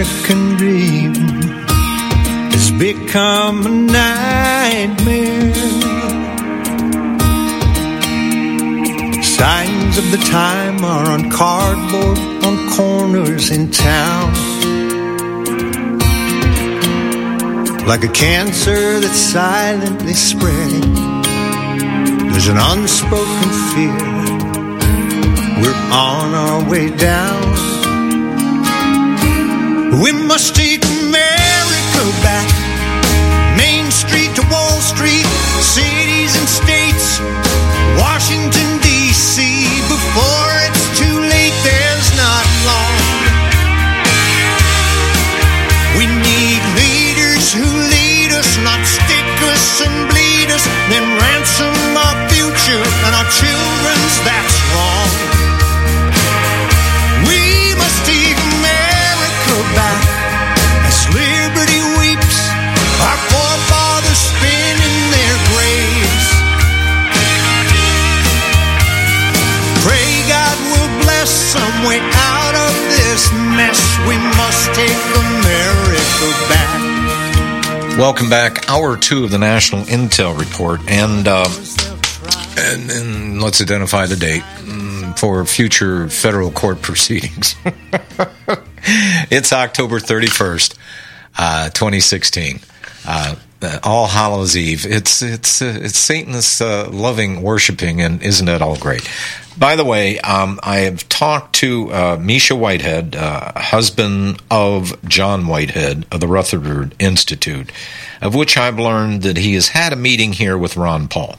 American dream has become a nightmare. Signs of the time are on cardboard on corners in town. Like a cancer that's silently spreading, there's an unspoken fear. We're on our way down. We must take America back. Main Street to Wall Street, cities and states, Washington, D.C. Before it's too late, there's not long. We need leaders who lead us, not stick us and bleed us, then ransom our future and our children's, that's wrong. We must take America back as liberty weeps, our forefathers spin in their graves. Pray God will bless some way out of this mess. We must take America back. Welcome back. Hour 2 of the National Intel Report. And let's identify the date for future federal court proceedings. It's October 31st, 2016. All Hallows Eve. It's Satan's loving worshiping, and isn't that all great? By the way, I have talked to Misha Whitehead, husband of John Whitehead of the Rutherford Institute, of which I've learned that he has had a meeting here with Ron Paul.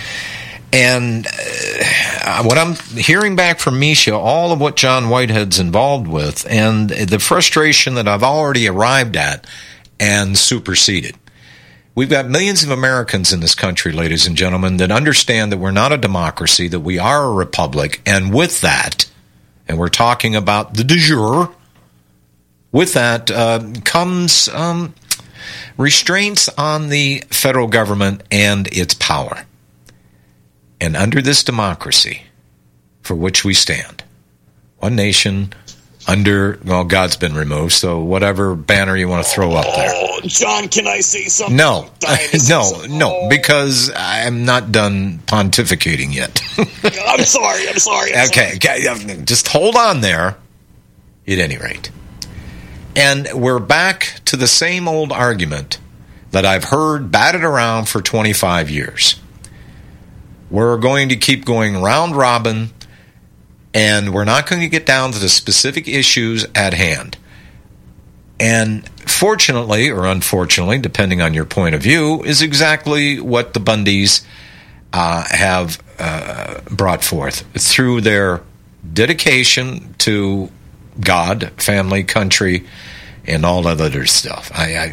And what I'm hearing back from Misha, all of what John Whitehead's involved with, and the frustration that I've already arrived at and superseded. We've got millions of Americans in this country, ladies and gentlemen, that understand that we're not a democracy, that we are a republic, and with that, and we're talking about the de jure, with that comes restraints on the federal government and its power. And under this democracy for which we stand, one nation under, well, God's been removed, so whatever banner you want to throw up there. Oh, John, can I say something? No, no, because I'm not done pontificating yet. I'm sorry. Okay, just hold on there, at any rate. And we're back to the same old argument that I've heard batted around for 25 years. We're going to keep going round robin, and we're not going to get down to the specific issues at hand. And fortunately, or unfortunately, depending on your point of view, is exactly what the Bundys have brought forth through their dedication to God, family, country, and all that other stuff.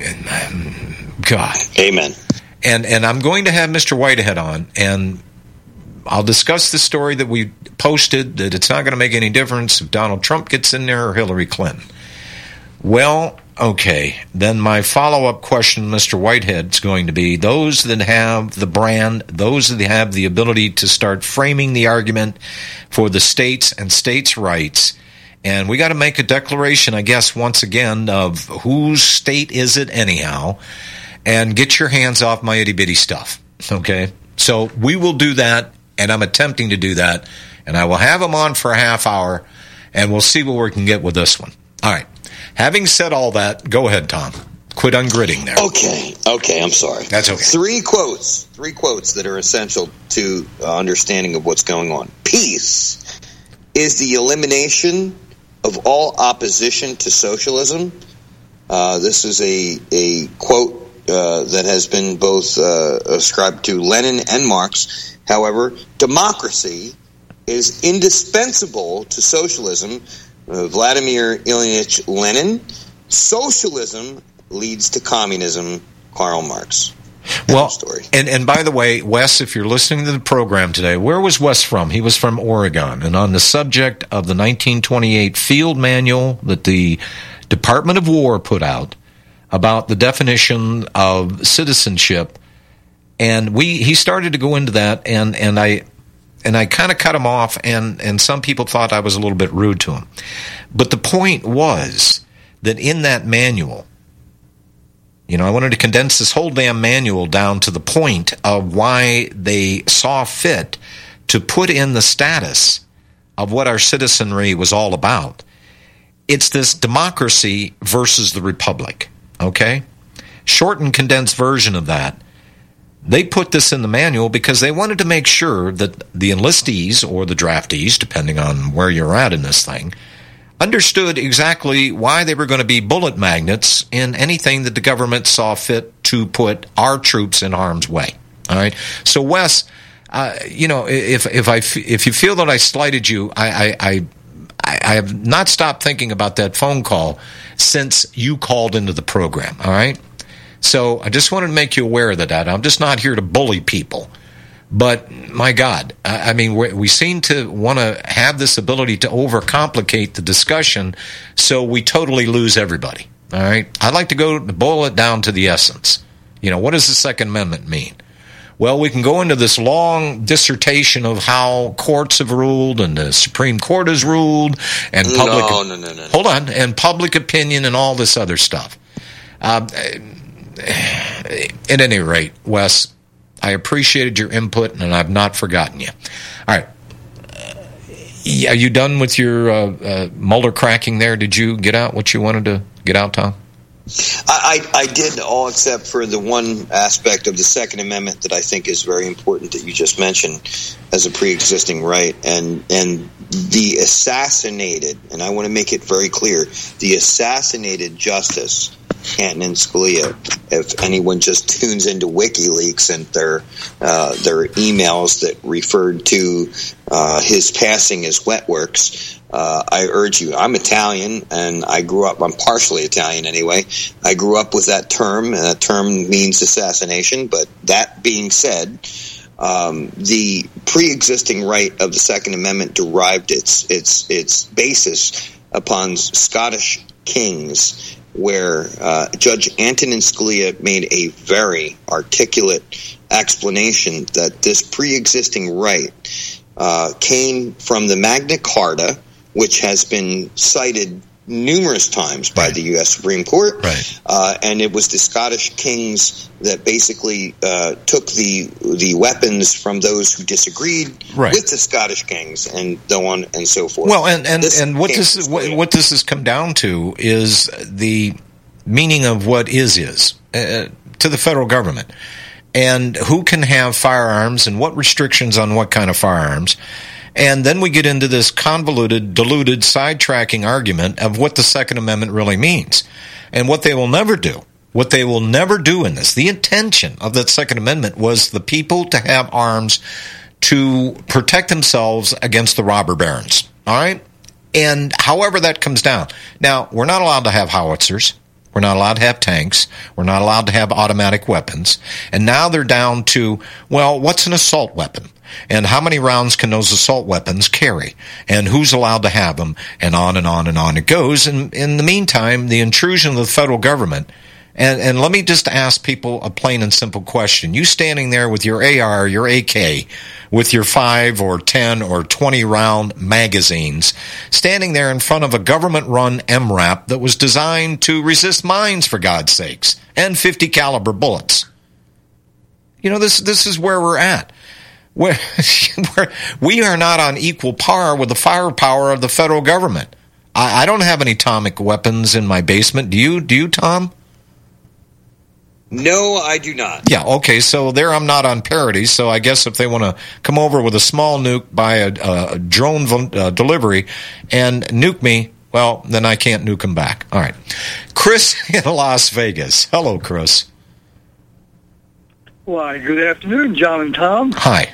God. Amen. And I'm going to have Mr. Whitehead on, and I'll discuss the story that we posted, that it's not going to make any difference if Donald Trump gets in there or Hillary Clinton. Well, okay, then my follow-up question, Mr. Whitehead, is going to be those that have the brand, those that have the ability to start framing the argument for the states and states' rights. And we got to make a declaration, I guess, once again, of whose state is it anyhow, and get your hands off my itty-bitty stuff, okay? So we will do that, and I'm attempting to do that, and I will have him on for a half hour, and we'll see what we can get with this one. All right. Having said all that, go ahead, Tom. Quit ungritting there. Okay, I'm sorry. That's okay. Three quotes that are essential to understanding of what's going on. Peace is the elimination of all opposition to socialism. This is a quote that has been both ascribed to Lenin and Marx. However, democracy is indispensable to socialism. Vladimir Ilyich Lenin. Socialism leads to communism. Karl Marx. Well, and by the way, Wes, if you're listening to the program today, where was Wes from? He was from Oregon. And on the subject of the 1928 field manual that the Department of War put out about the definition of citizenship, and he started to go into that, and I kind of cut him off, and some people thought I was a little bit rude to him. But the point was that in that manual, I wanted to condense this whole damn manual down to the point of why they saw fit to put in the status of what our citizenry was all about. It's this democracy versus the republic, okay? Short and condensed version of that. They put this in the manual because they wanted to make sure that the enlistees or the draftees, depending on where you're at in this thing, understood exactly why they were going to be bullet magnets in anything that the government saw fit to put our troops in harm's way. All right. So, Wes, if you feel that I slighted you, I have not stopped thinking about that phone call since you called into the program. All right. So I just wanted to make you aware of that. I'm just not here to bully people. But, my God, we seem to want to have this ability to overcomplicate the discussion so we totally lose everybody. All right? I'd like to boil it down to the essence. What does the Second Amendment mean? Well, we can go into this long dissertation of how courts have ruled and the Supreme Court has ruled and public... No. Hold on. And public opinion and all this other stuff. At any rate, Wes, I appreciated your input, and I've not forgotten you. All right. Are you done with your Mueller cracking there? Did you get out what you wanted to get out, Tom? I did, all except for the one aspect of the Second Amendment that I think is very important that you just mentioned as a pre-existing right, and the assassinated, and I want to make it very clear, the assassinated Justice Antonin Scalia. If anyone just tunes into WikiLeaks and their emails that referred to his passing as wet works, I urge you. I'm Italian, and I grew up. I'm partially Italian anyway. I grew up with that term, and that term means assassination. But that being said, the pre-existing right of the Second Amendment derived its basis upon Scottish kings, where Judge Antonin Scalia made a very articulate explanation that this pre-existing right came from the Magna Carta, which has been cited numerous times by the U.S. Supreme Court, and it was the Scottish kings that basically took the weapons from those who disagreed with the Scottish kings, and so on and so forth. Well, and what this has come down to is the meaning of what is to the federal government, and who can have firearms and what restrictions on what kind of firearms. And then we get into this convoluted, diluted, sidetracking argument of what the Second Amendment really means. And what they will never do, in this, the intention of that Second Amendment was the people to have arms to protect themselves against the robber barons. All right? And however that comes down. Now, we're not allowed to have howitzers. We're not allowed to have tanks. We're not allowed to have automatic weapons. And now they're down to, well, what's an assault weapon? And how many rounds can those assault weapons carry? And who's allowed to have them? And on and on and on it goes. And in the meantime, the intrusion of the federal government. And let me just ask people a plain and simple question. You standing there with your AR, your AK, with your 5 or 10 or 20 round magazines, standing there in front of a government-run MRAP that was designed to resist mines, for God's sakes, and 50 caliber bullets. This is where we're at. We are not on equal par with the firepower of the federal government. I don't have any atomic weapons in my basement. Do you, Tom? No, I do not. Yeah, okay, so there I'm not on parity, so I guess if they want to come over with a small nuke by a drone delivery and nuke me, well, then I can't nuke them back. All right. Chris in Las Vegas. Hello, Chris. Why, good afternoon, John and Tom. Hi.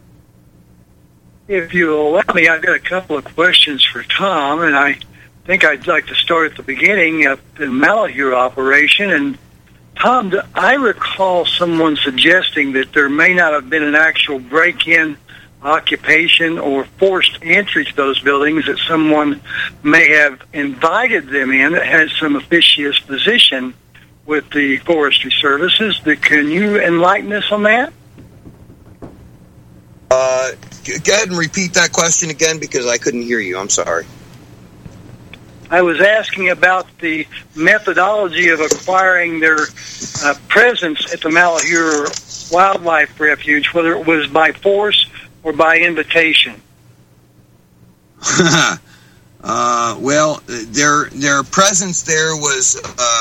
If you'll allow me, I've got a couple of questions for Tom, and I think I'd like to start at the beginning of the Malaheur operation. And Tom, I recall someone suggesting that there may not have been an actual break-in, occupation, or forced entry to those buildings, that someone may have invited them in that had some officious position with the Forestry Services. Can you enlighten us on that? Go ahead and repeat that question again, because I couldn't hear you. I'm sorry. I was asking about the methodology of acquiring their presence at the Malheur Wildlife Refuge, whether it was by force or by invitation. Well, their presence there was,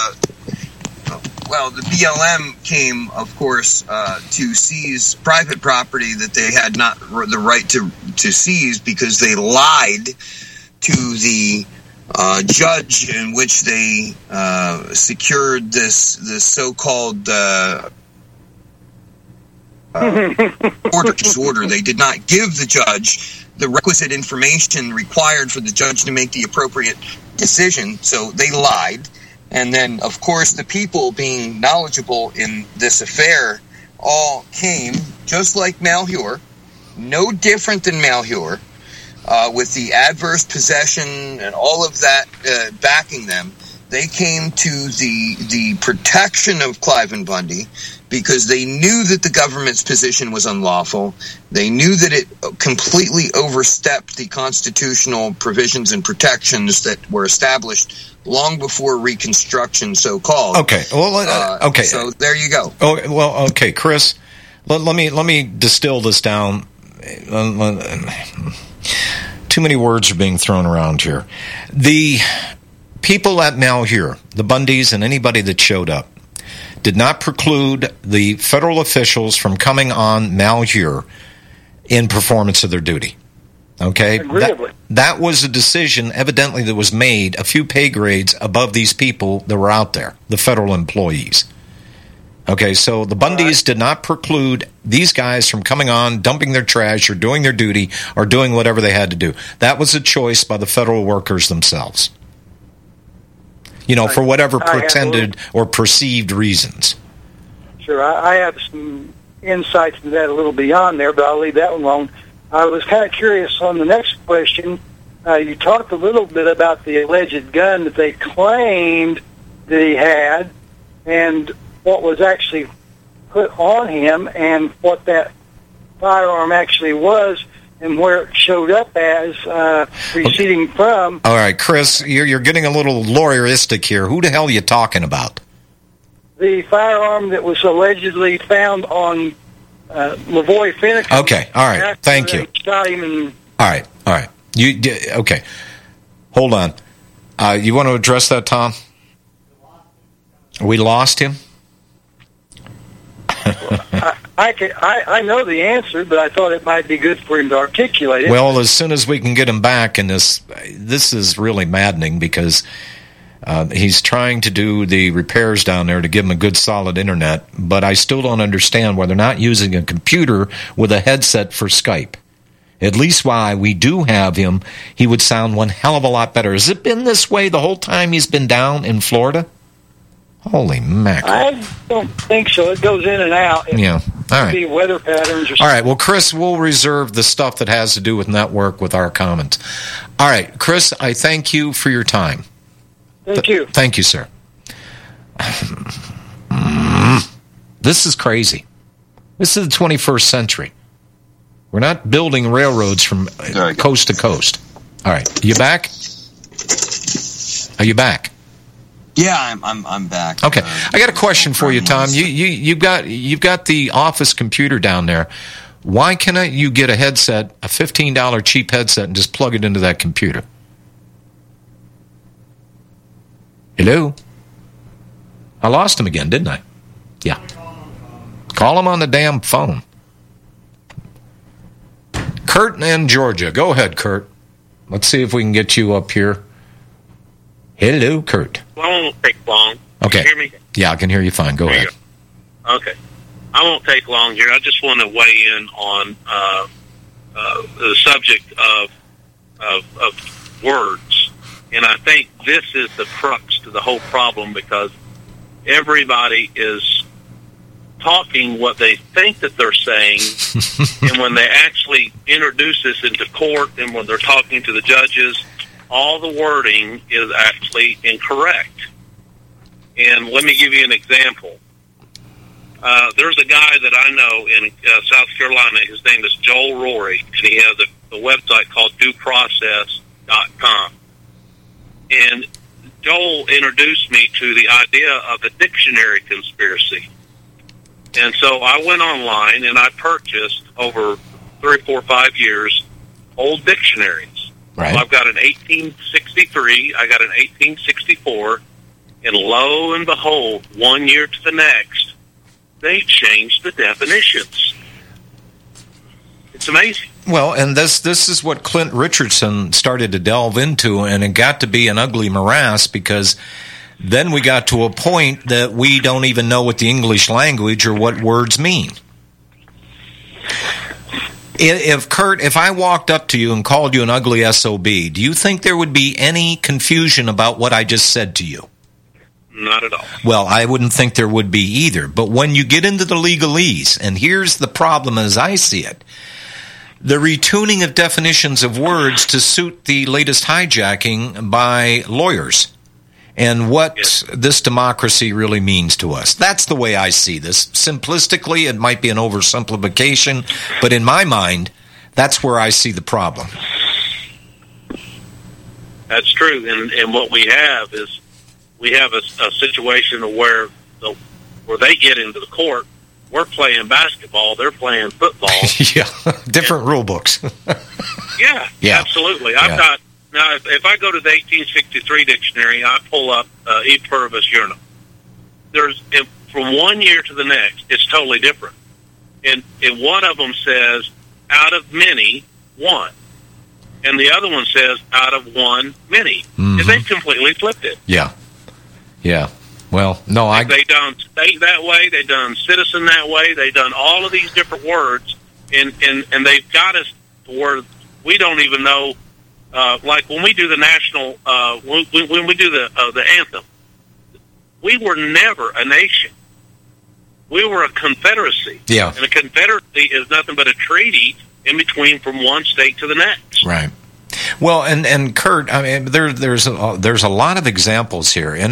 the BLM came, of course, to seize private property that they had not the right to seize because they lied to the judge in which they secured this so-called order. They did not give the judge the requisite information required for the judge to make the appropriate decision, so they lied. And then, of course, the people being knowledgeable in this affair all came, just like Malheur, no different than Malheur, with the adverse possession and all of that backing them. They came to the protection of Cliven Bundy because they knew that the government's position was unlawful. They knew that it completely overstepped the constitutional provisions and protections that were established long before Reconstruction, so-called. Okay. Well, okay. So there you go. Oh, well, okay, Chris. Let me distill this down. Too many words are being thrown around here. The people at Malheur, the Bundys and anybody that showed up, did not preclude the federal officials from coming on Malheur in performance of their duty. Okay? That was a decision, evidently, that was made a few pay grades above these people that were out there, the federal employees. Okay, so the Bundys did not preclude these guys from coming on, dumping their trash, or doing their duty, or doing whatever they had to do. That was a choice by the federal workers themselves. You know, for whatever pretended or perceived reasons. Sure, I have some insights into that a little beyond there, but I'll leave that one alone. I was kind of curious on the next question. You talked a little bit about the alleged gun that they claimed that he had and what was actually put on him and what that firearm actually was and where it showed up as proceeding from. All right, Chris, you're getting a little lawyeristic here. Who the hell are you talking about? The firearm that was allegedly found on Lavoy Finnecum. Okay, all right, thank you. Shot him and... All right. Okay, hold on. You want to address that, Tom? We lost him? I know the answer, but I thought it might be good for him to articulate it. Well, as soon as we can get him back, and this is really maddening because he's trying to do the repairs down there to give him a good solid internet, but I still don't understand why they're not using a computer with a headset for Skype. At least while we do have him, he would sound one hell of a lot better. Has it been this way the whole time he's been down in Florida? Holy mackerel. I don't think so. It goes in and out. Yeah. All right. Be weather patterns or something. All right. Well, Chris, we'll reserve the stuff that has to do with network with our comments. All right. Chris, I thank you for your time. Thank you. Thank you, sir. This is crazy. This is the 21st century. We're not building railroads from coast to coast. All right. You back? Are you back? Yeah, I'm back. Okay, I got a question for you, Tom. You've got the office computer down there. Why cannot you get a headset, a $15 cheap headset, and just plug it into that computer? Hello? I lost him again, didn't I? Yeah. Call him on the damn phone. Kurt in Georgia. Go ahead, Kurt. Let's see if we can get you up here. Hello, Kurt. Well, I won't take long. Okay. Can you hear me? Yeah, I can hear you fine. Go ahead. Okay. I won't take long here. I just want to weigh in on the subject of words. And I think this is the crux to the whole problem because everybody is talking what they think that they're saying, and when they actually introduce this into court and when they're talking to the judges, all the wording is actually incorrect. And let me give you an example. There's a guy that I know in South Carolina. His name is Joel Rory, and he has a website called DueProcess.com. And Joel introduced me to the idea of a dictionary conspiracy. And so I went online and I purchased over 3, 4, 5 years old dictionaries. Right. I've got an 1863, I got an 1864, and lo and behold, 1 year to the next, they changed the definitions. It's amazing. Well, and this is what Clint Richardson started to delve into, and it got to be an ugly morass, because then we got to a point that we don't even know what the English language or what words mean. If I walked up to you and called you an ugly SOB, do you think there would be any confusion about what I just said to you? Not at all. Well, I wouldn't think there would be either. But when you get into the legalese, and here's the problem as I see it, the retuning of definitions of words to suit the latest hijacking by lawyers and what this democracy really means to us. That's the way I see this. Simplistically, it might be an oversimplification, but in my mind, that's where I see the problem. That's true. And what we have is we have a situation where they get into the court. We're playing basketball. They're playing football. Yeah, different rule books. Yeah, absolutely. I've got now. If I go to the 1863 dictionary, I pull up "e pluribus unum." From 1 year to the next, it's totally different. And one of them says, "Out of many, one," and the other one says, "Out of one, many." Mm-hmm. And they completely flipped it. Yeah. Well, no, they done state that way. They done citizen that way. They done all of these different words, and they've got us to where we don't even know. Like when we do the national, when we do the anthem, we were never a nation. We were a confederacy. Yeah, and a confederacy is nothing but a treaty in between from one state to the next. Right. Well, and Kurt, I mean, there's a lot of examples here, and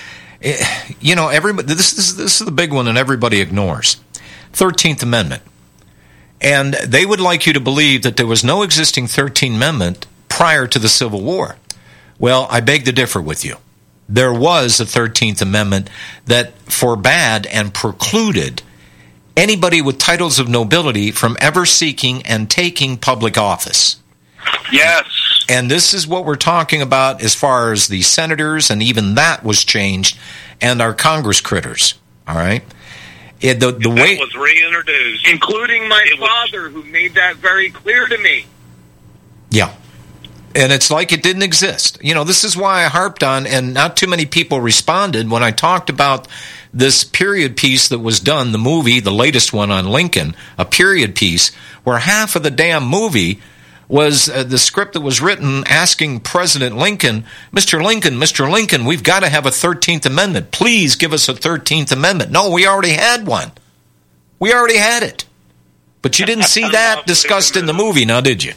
everybody. This is the big one, and everybody ignores 13th Amendment, and they would like you to believe that there was no existing 13th Amendment prior to the Civil War. Well, I beg to differ with you. There was a 13th Amendment that forbade and precluded anybody with titles of nobility from ever seeking and taking public office. Yes. And this is what we're talking about as far as the senators, and even that was changed, and our Congress critters. All right? The way was reintroduced. Including my father, who made that very clear to me. Yeah. And it's like it didn't exist. This is why I harped on, and not too many people responded when I talked about this period piece that was done, the movie, the latest one on Lincoln, a period piece, where half of the damn movie was the script that was written asking President Lincoln, Mr. Lincoln, we've got to have a 13th Amendment. Please give us a 13th Amendment. No, we already had one. We already had it. But you didn't see that discussed in the movie, now did you?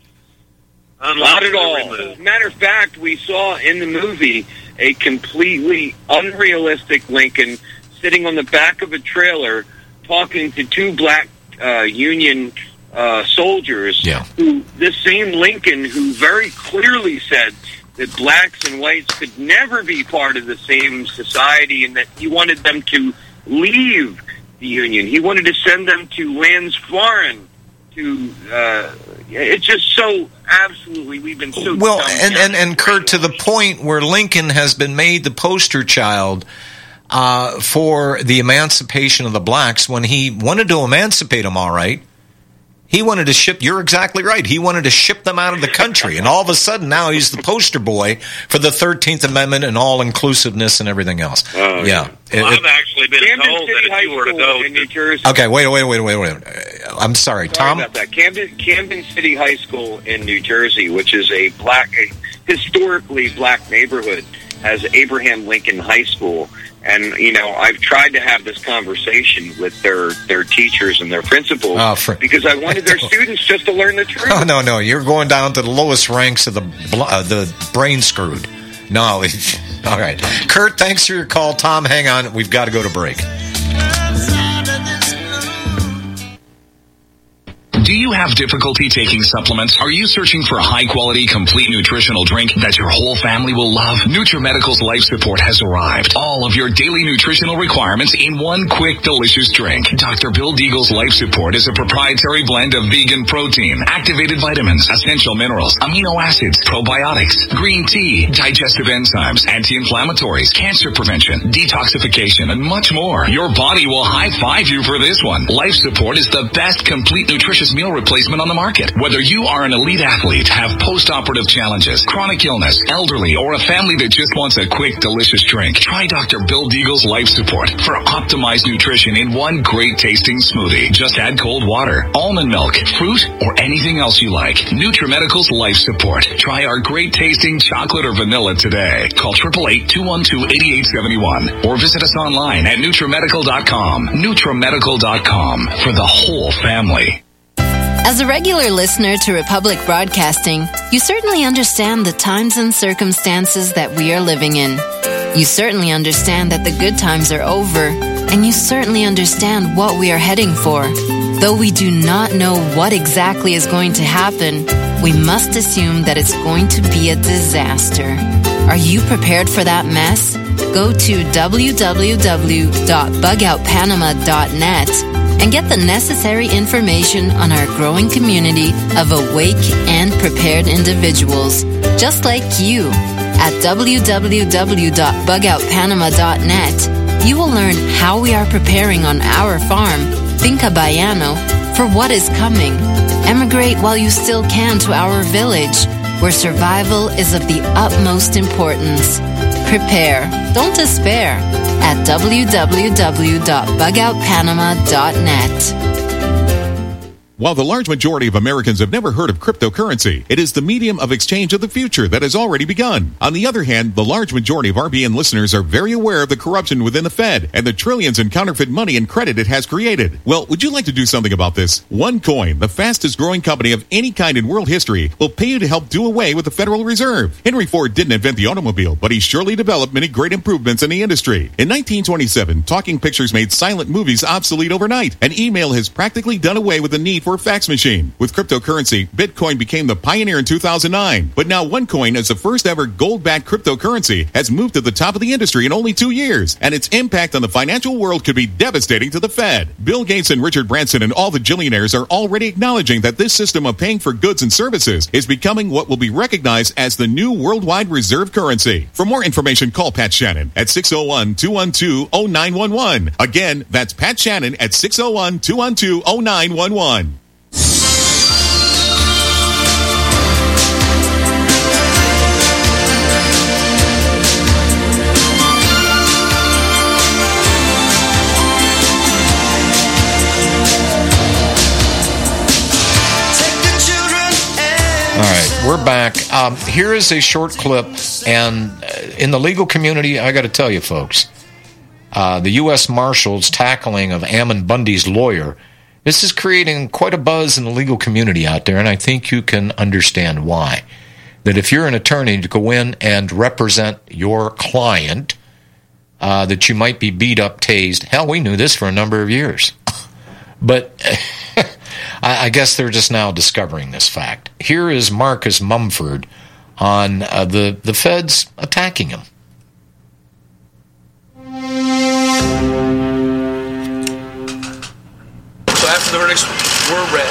Not at all. As a matter of fact, we saw in the movie a completely unrealistic Lincoln sitting on the back of a trailer talking to two black Union soldiers. Yeah. This same Lincoln who very clearly said that blacks and whites could never be part of the same society, and that he wanted them to leave the Union. He wanted to send them to lands foreign. It's just so absolutely, we've been so well, and Kurt, to the point where Lincoln has been made the poster child for the emancipation of the blacks. When he wanted to emancipate them, all right, he wanted to ship. You're exactly right. He wanted to ship them out of the country, and all of a sudden now he's the poster boy for the 13th Amendment and all inclusive and everything else. Yeah, I've actually been told that if you were to go in New Jersey. Okay, wait. I'm sorry, Tom. About that. Camden City High School in New Jersey, which is a historically black neighborhood, has Abraham Lincoln High School. And, I've tried to have this conversation with their teachers and their principals because I wanted their students just to learn the truth. Oh, no. You're going down to the lowest ranks of the brain screwed. No. All right. Kurt, thanks for your call. Tom, hang on. We've got to go to break. Do you have difficulty taking supplements? Are you searching for a high-quality, complete nutritional drink that your whole family will love? NutriMedical's Life Support has arrived. All of your daily nutritional requirements in one quick, delicious drink. Dr. Bill Deagle's Life Support is a proprietary blend of vegan protein, activated vitamins, essential minerals, amino acids, probiotics, green tea, digestive enzymes, anti-inflammatories, cancer prevention, detoxification, and much more. Your body will high-five you for this one. Life Support is the best complete nutritious meal replacement on the market. Whether you are an elite athlete, have post-operative challenges, chronic illness, elderly, or a family that just wants a quick, delicious drink, try Dr. Bill Deagle's Life Support for optimized nutrition in one great-tasting smoothie. Just add cold water, almond milk, fruit, or anything else you like. NutriMedical's Life Support. Try our great-tasting chocolate or vanilla today. Call 888-212-8871 or visit us online at NutriMedical.com. NutriMedical.com for the whole family. As a regular listener to Republic Broadcasting, you certainly understand the times and circumstances that we are living in. You certainly understand that the good times are over, and you certainly understand what we are heading for. Though we do not know what exactly is going to happen, we must assume that it's going to be a disaster. Are you prepared for that mess? Go to www.bugoutpanama.net and get the necessary information on our growing community of awake and prepared individuals, just like you. At www.bugoutpanama.net, you will learn how we are preparing on our farm, Finca Bayano, for what is coming. Emigrate while you still can to our village, where survival is of the utmost importance. Prepare, don't despair, at www.bugoutpanama.net. While the large majority of Americans have never heard of cryptocurrency, it is the medium of exchange of the future that has already begun. On the other hand, the large majority of RBN listeners are very aware of the corruption within the Fed and the trillions in counterfeit money and credit it has created. Well, would you like to do something about this? OneCoin, the fastest growing company of any kind in world history, will pay you to help do away with the Federal Reserve. Henry Ford didn't invent the automobile, but he surely developed many great improvements in the industry. In 1927, talking pictures made silent movies obsolete overnight, and email has practically done away with the need for a fax machine. With cryptocurrency, Bitcoin became the pioneer in 2009. But now OneCoin, as the first ever gold-backed cryptocurrency, has moved to the top of the industry in only 2 years, and its impact on the financial world could be devastating to the Fed. Bill Gates and Richard Branson and all the billionaires are already acknowledging that this system of paying for goods and services is becoming what will be recognized as the new worldwide reserve currency. For more information, call Pat Shannon at 601-212-0911. Again, that's Pat Shannon at 601-212-0911. All right, we're back. Here is a short clip, and in the legal community, I got to tell you, folks, the U.S. Marshals tackling of Ammon Bundy's lawyer, this is creating quite a buzz in the legal community out there, and I think you can understand why. That if you're an attorney to go in and represent your client, that you might be beat up, tased. Hell, we knew this for a number of years. But I guess they're just now discovering this fact. Here is Marcus Mumford on the feds attacking him. So after the verdicts were read,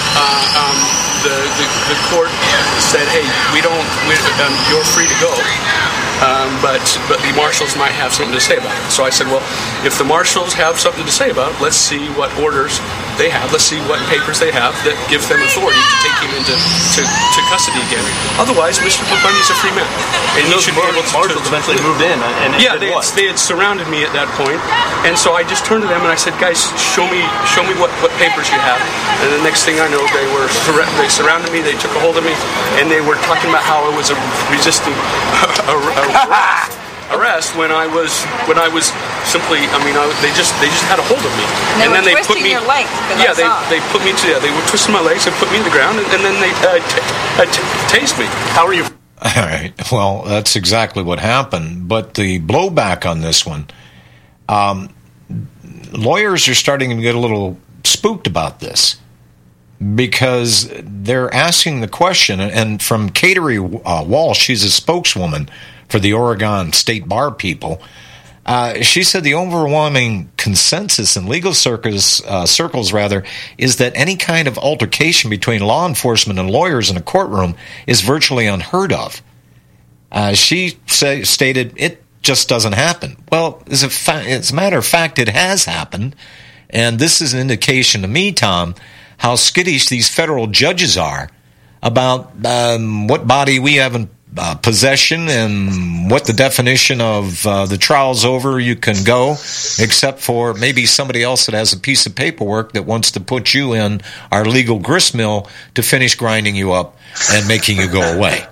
the court said, "Hey, you're free to go." But the marshals might have something to say about it. So I said, well, if the marshals have something to say about it, let's see what orders they have. Let's see what papers they have that give them authority to take him into custody again. Otherwise, Mr. Bundy's a free man, and he should be able to. Marshals eventually moved in, and they had surrounded me at that point, and so I just turned to them and I said, "Guys, show me what papers you have." And the next thing I know, they surrounded me, they took a hold of me, and they were talking about how I was resisting arrest when I was simply. They just had a hold of me, and then they put me. Your legs, they put me to. They were twisting my legs and put me in the ground, and then they tased me. How are you? All right. Well, that's exactly what happened. But the blowback on this one, lawyers are starting to get a little spooked about this, because they're asking the question, and from Kateri Walsh, she's a spokeswoman for the Oregon State Bar people. She said the overwhelming consensus in legal circles, is that any kind of altercation between law enforcement and lawyers in a courtroom is virtually unheard of. She stated it just doesn't happen. Well, as a matter of fact, it has happened, and this is an indication to me, Tom, how skittish these federal judges are about what body we have in possession and what the definition of the trial's over, you can go, except for maybe somebody else that has a piece of paperwork that wants to put you in our legal gristmill to finish grinding you up and making you go away.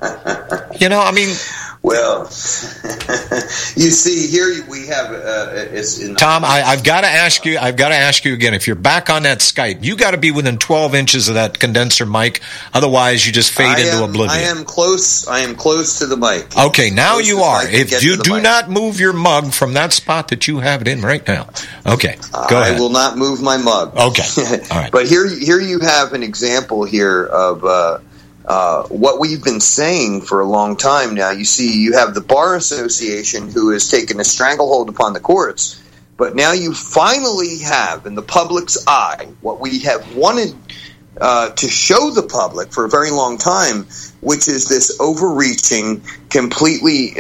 Well, you see, here we have Tom, I've got to ask you again, if you're back on that Skype, you got to be within 12 inches of that condenser mic, otherwise you just fade into oblivion. I am close to the mic. Okay, now you are. If you do not move your mug from that spot that you have it in right now. Okay, go ahead. I will not move my mug. Okay, all right. But here you have an example here of what we've been saying for a long time now. You see, you have the Bar Association who has taken a stranglehold upon the courts, but now you finally have in the public's eye what we have wanted to show the public for a very long time, which is this overreaching, completely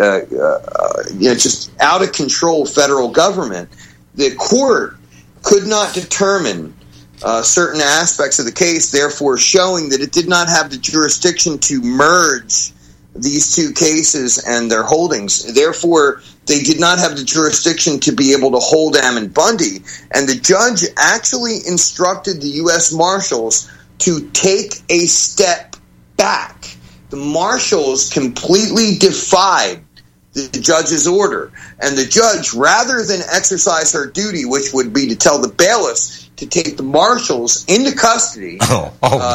just out of control federal government. The court could not determine certain aspects of the case, therefore showing that it did not have the jurisdiction to merge these two cases and their holdings. Therefore, they did not have the jurisdiction to be able to hold Ammon Bundy. And the judge actually instructed the U.S. Marshals to take a step back. The Marshals completely defied the judge's order. And the judge, rather than exercise her duty, which would be to tell the bailiffs to take the Marshals into custody. No.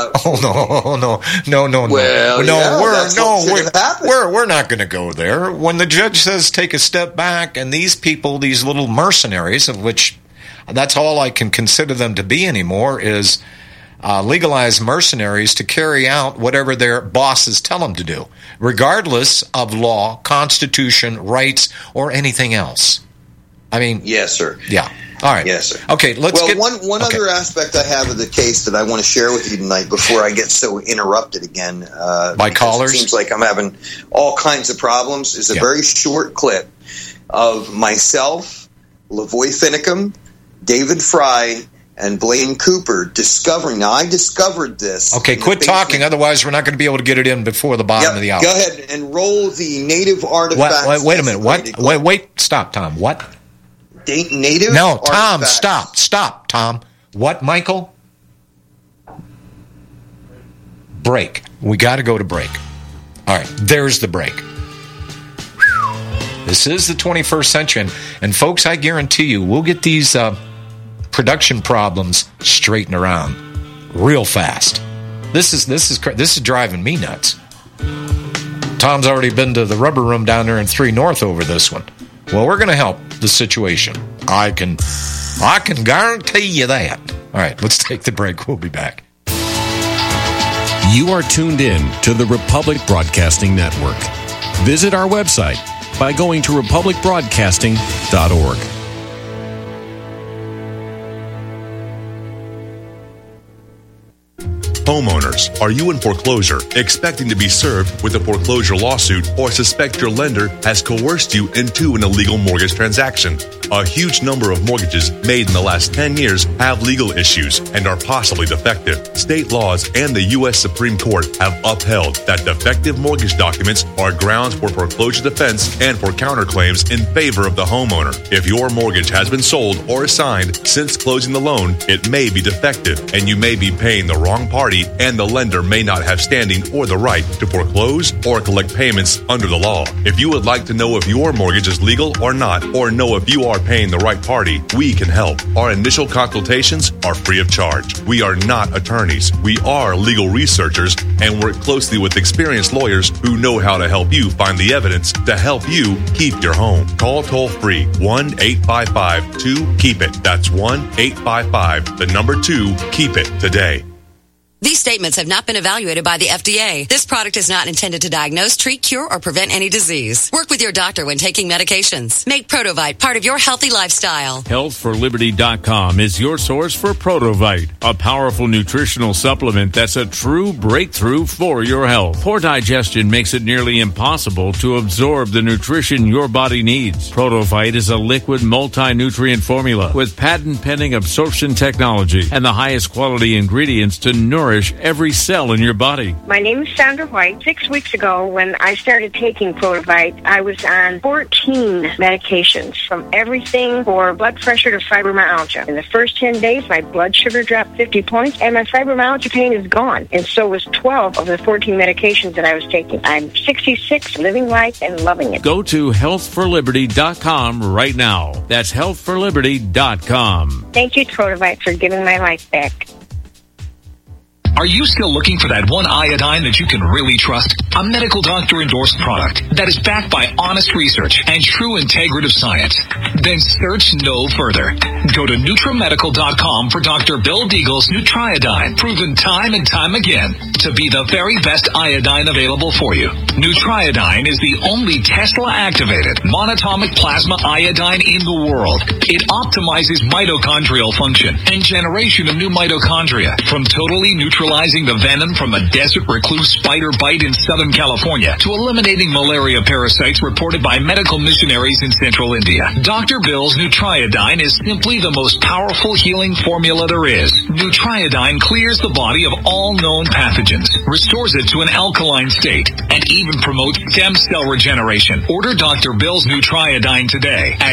Well, we're not going to go there. When the judge says take a step back, and these people, these little mercenaries, of which that's all I can consider them to be anymore, is legalized mercenaries to carry out whatever their bosses tell them to do, regardless of law, constitution, rights, or anything else. I mean, yes, sir. Yeah. All right. Yes, sir. Okay, one other aspect I have of the case that I want to share with you tonight before I get so interrupted again by callers. It seems like I'm having all kinds of problems. Is a very short clip of myself, Lavoy Finicum, David Fry, and Blaine Cooper discovering. Now, I discovered this. Okay, quit talking. Otherwise, we're not going to be able to get it in before the bottom of the hour. Go ahead and roll the native artifacts. Wait a minute. What? Wait. Stop, Tom. What? Native No, Tom, artifacts. stop, Tom. What, Michael? Break. We got to go to break. All right, there's the break. This is the 21st century, and folks, I guarantee you, we'll get these production problems straightened around real fast. This is driving me nuts. Tom's already been to the rubber room down there in 3 North over this one. Well, we're going to help the situation. I can guarantee you that. All right, let's take the break. We'll be back. You are tuned in to the Republic Broadcasting Network. Visit our website by going to republicbroadcasting.org. Homeowners, are you in foreclosure, expecting to be served with a foreclosure lawsuit, or suspect your lender has coerced you into an illegal mortgage transaction? A huge number of mortgages made in the last 10 years have legal issues and are possibly defective. State laws and the U.S. Supreme Court have upheld that defective mortgage documents are grounds for foreclosure defense and for counterclaims in favor of the homeowner. If your mortgage has been sold or assigned since closing the loan, it may be defective, and you may be paying the wrong party, and the lender may not have standing or the right to foreclose or collect payments under the law. If you would like to know if your mortgage is legal or not, or know if you are paying the right party, we can help. Our initial consultations are free of charge. We are not attorneys. We are legal researchers and work closely with experienced lawyers who know how to help you find the evidence to help you keep your home. Call toll-free 1-855-2-KEEP-IT. That's 1-855-2-KEEP-IT today. These statements have not been evaluated by the FDA. This product is not intended to diagnose, treat, cure, or prevent any disease. Work with your doctor when taking medications. Make Protovite part of your healthy lifestyle. HealthForLiberty.com is your source for Protovite, a powerful nutritional supplement that's a true breakthrough for your health. Poor digestion makes it nearly impossible to absorb the nutrition your body needs. Protovite is a liquid multi-nutrient formula with patent-pending absorption technology and the highest quality ingredients to nourish every cell in your body. My name is Sandra White. 6 weeks ago, when I started taking Protovite, I was on 14 medications, from everything for blood pressure to fibromyalgia. In the first 10 days, my blood sugar dropped 50 points, and my fibromyalgia pain is gone. And so was 12 of the 14 medications that I was taking. I'm 66, living life and loving it. Go to healthforliberty.com right now. That's healthforliberty.com. Thank you, Protovite, for giving my life back. Are you still looking for that one iodine that you can really trust? A medical doctor endorsed product that is backed by honest research and true integrative science? Then search no further. Go to NutriMedical.com for Dr. Bill Deagle's Nutriodine, proven time and time again to be the very best iodine available for you. Nutriodine is the only Tesla-activated monatomic plasma iodine in the world. It optimizes mitochondrial function and generation of new mitochondria, from totally neutralizing the venom from a desert recluse spider bite in Southern California to eliminating malaria parasites reported by medical missionaries in central India. Dr. Bill's Nutriodine is simply the most powerful healing formula there is. Nutriodine clears the body of all known pathogens, restores it to an alkaline state, and even promotes stem cell regeneration. Order Dr. Bill's Nutriodine today at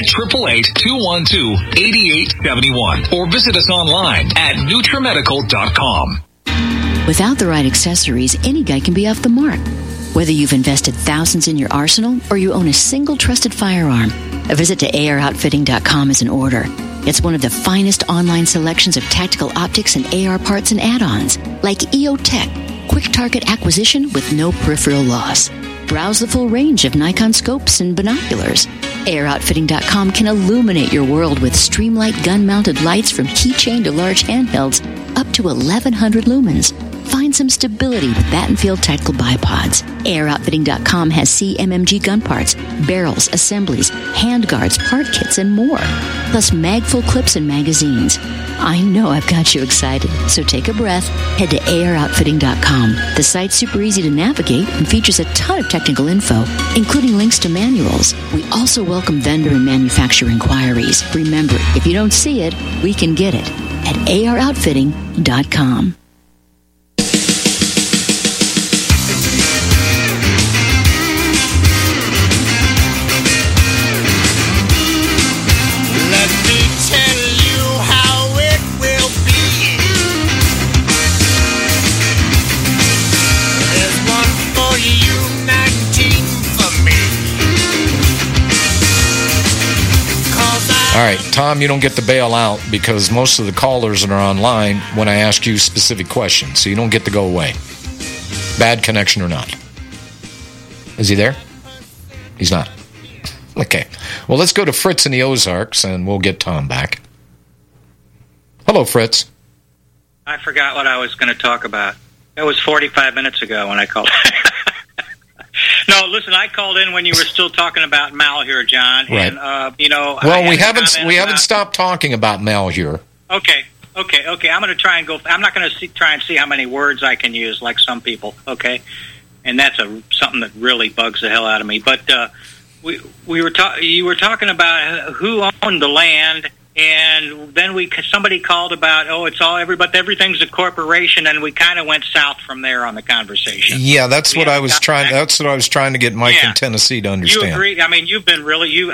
888-212-8871 or visit us online at NutriMedical.com. Without the right accessories, any guy can be off the mark. Whether you've invested thousands in your arsenal or you own a single trusted firearm, a visit to AROutfitting.com is in order. It's one of the finest online selections of tactical optics and AR parts and add-ons, like EOTech, quick target acquisition with no peripheral loss. Browse the full range of Nikon scopes and binoculars. AROutfitting.com can illuminate your world with Streamlight gun-mounted lights from keychain to large handhelds, up to 1,100 lumens. Find some stability with Battenfield Tactical Bipods. AROutfitting.com has CMMG gun parts, barrels, assemblies, handguards, part kits, and more. Plus mag-full clips and magazines. I know I've got you excited, so take a breath. Head to AROutfitting.com. The site's super easy to navigate and features a ton of technical info, including links to manuals. We also welcome vendor and manufacturer inquiries. Remember, if you don't see it, we can get it at AROutfitting.com. All right, Tom, you don't get to bail out because most of the callers are online when I ask you specific questions, so you don't get to go away. Bad connection or not. Is he there? He's not. Okay. Well, let's go to Fritz in the Ozarks, and we'll get Tom back. Hello, Fritz. I forgot what I was going to talk about. That was 45 minutes ago when I called. No, listen, I called in when you were still talking about Malheur, John. Right. And, you know... Well, we haven't stopped talking about Malheur. Okay. I'm going to try and go... I'm not going to try and see how many words I can use, like some people, okay? And that's something that really bugs the hell out of me. But you were talking about who owned the land, and then somebody called about, everything's a corporation, and we kind of went south from there on the conversation. Yeah, that's what I was trying to get Mike in Tennessee to understand. You agree? I mean, you've been really.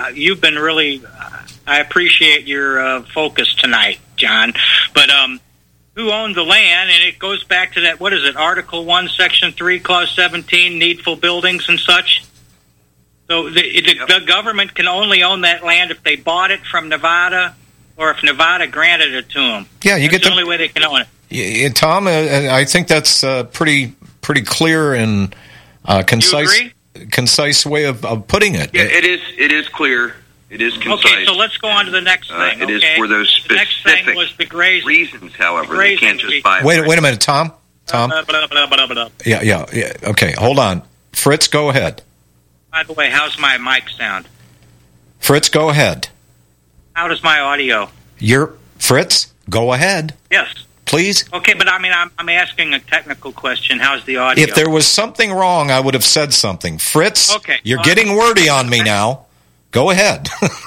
I appreciate your focus tonight, John. But who owned the land? And it goes back to that. What is it? Article 1, Section 3, Clause 17, needful buildings and such. So the government can only own that land if they bought it from Nevada, or if Nevada granted it to them. Yeah, that's the only way they can own it. Yeah, Tom, I think that's pretty clear and concise way of putting it. Yeah, it is clear. It is concise. Okay, so let's go on to the next thing. It is for those specific the next thing was the grazing reasons, however. They can't just buy it. Wait a minute, Tom. Tom? Blah, blah, blah, blah, blah. Yeah. Okay, hold on. Fritz, go ahead. By the way, how's my mic sound? Fritz, go ahead. How does my audio? Fritz, go ahead. Yes. Please? Okay, but I mean, I'm asking a technical question. How's the audio? If there was something wrong, I would have said something. Fritz, okay. You're getting wordy on me now. Go ahead.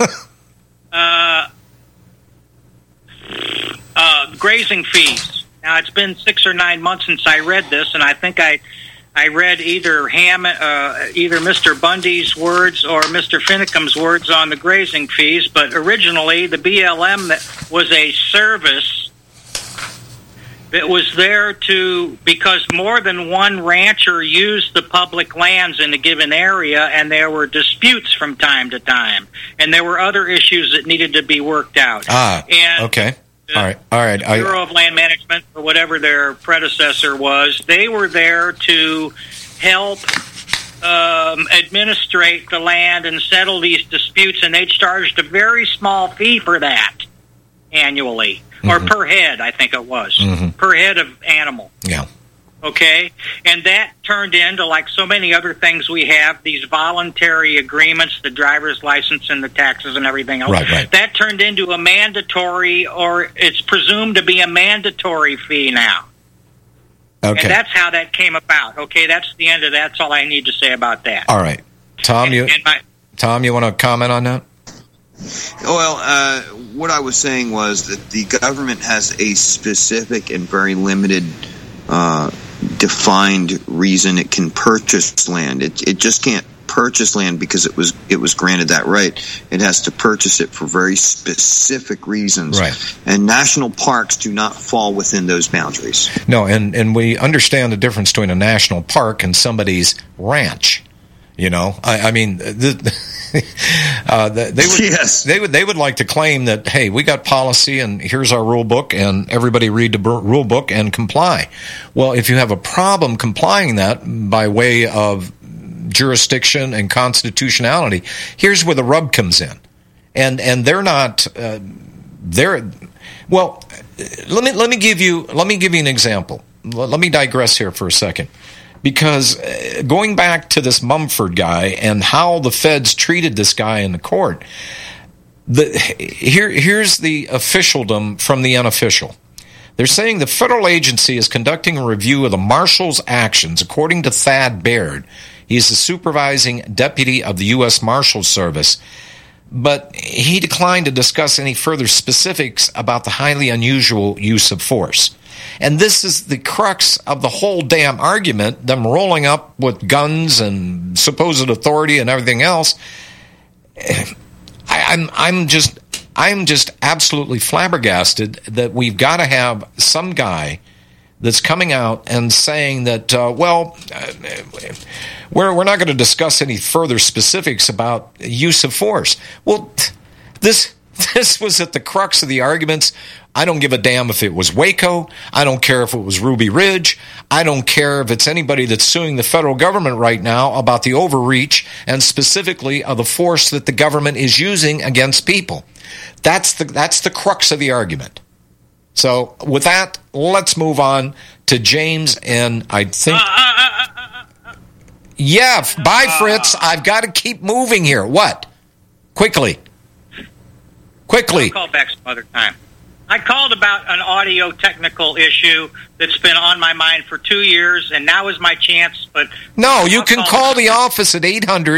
Grazing fees. Now, it's been 6 or 9 months since I read this, and I think I read either Mr. Bundy's words or Mr. Finicum's words on the grazing fees, but originally the BLM was a service that was there because more than one rancher used the public lands in a given area, and there were disputes from time to time, and there were other issues that needed to be worked out. Okay. All right. Bureau of Land Management, or whatever their predecessor was, they were there to help administrate the land and settle these disputes, and they charged a very small fee for that annually, or per head, I think it was, per head of animal. Yeah. Okay? And that turned into, like so many other things we have, these voluntary agreements, the driver's license and the taxes and everything else. Right. That turned into a mandatory, or it's presumed to be a mandatory fee now. Okay. And that's how that came about. Okay, that's the end of that. That's all I need to say about that. All right. Tom, you want to comment on that? Well, what I was saying was that the government has a specific and very limited defined reason it can purchase land. It just can't purchase land because it was granted that right. It has to purchase it for very specific reasons. Right. And national parks do not fall within those boundaries. No, and we understand the difference between a national park and somebody's ranch. You know, I mean, they would like to claim that, hey, we got policy and here's our rule book and everybody read the rule book and comply. Well, if you have a problem complying that by way of jurisdiction and constitutionality, here's where the rub comes in, and they're not well. Let me give you an example. Let me digress here for a second. Because going back to this Mumford guy and how the feds treated this guy in the court, here's the officialdom from the unofficial. They're saying the federal agency is conducting a review of the marshal's actions. According to Thad Baird, he's the supervising deputy of the U.S. Marshals Service, but he declined to discuss any further specifics about the highly unusual use of force. And this is the crux of the whole damn argument, them rolling up with guns and supposed authority and everything else. I'm just absolutely flabbergasted that we've got to have some guy that's coming out and saying that, we're not going to discuss any further specifics about use of force. Well, this was at the crux of the arguments. I don't give a damn if it was Waco. I don't care if it was Ruby Ridge. I don't care if it's anybody that's suing the federal government right now about the overreach and specifically of the force that the government is using against people. That's the crux of the argument. So with that, let's move on to James, and I think... bye, Fritz. I've got to keep moving here. What? Quickly. I'll call back some other time. I called about an audio technical issue that's been on my mind for 2 years, and now is my chance. But no, you can call the office at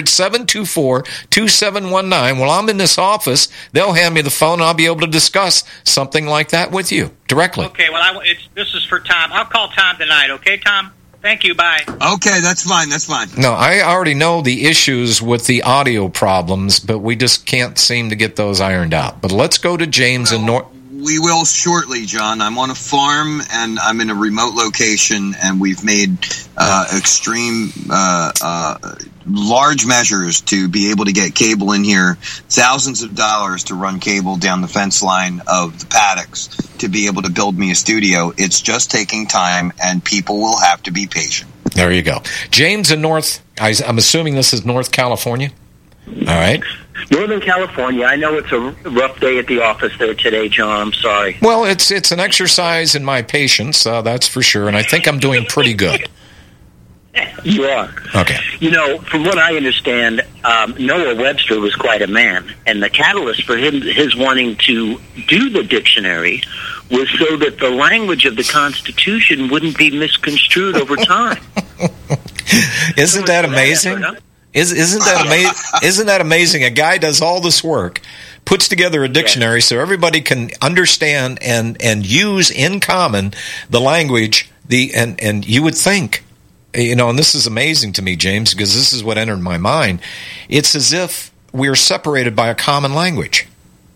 800-724-2719. Well, I'm in this office. They'll hand me the phone, and I'll be able to discuss something like that with you directly. Okay, well, this is for Tom. I'll call Tom tonight, okay, Tom? Thank you, bye. Okay, that's fine. No, I already know the issues with the audio problems, but we just can't seem to get those ironed out. But let's go to James in North... We will shortly, John. I'm on a farm, and I'm in a remote location, and we've made extreme large measures to be able to get cable in here, thousands of dollars to run cable down the fence line of the paddocks to be able to build me a studio. It's just taking time, and people will have to be patient. There you go. James in North, I'm assuming this is North California? All right. Northern California. I know it's a rough day at the office there today, John. I'm sorry. Well, it's an exercise in my patience, that's for sure, and I think I'm doing pretty good. You are. Okay. You know, from what I understand, Noah Webster was quite a man, and the catalyst for his wanting to do the dictionary was so that the language of the Constitution wouldn't be misconstrued over time. Isn't that amazing? Isn't that amazing? A guy does all this work, puts together a dictionary so everybody can understand and use in common the language. And you would think, and this is amazing to me, James, because this is what entered my mind. It's as if we are separated by a common language.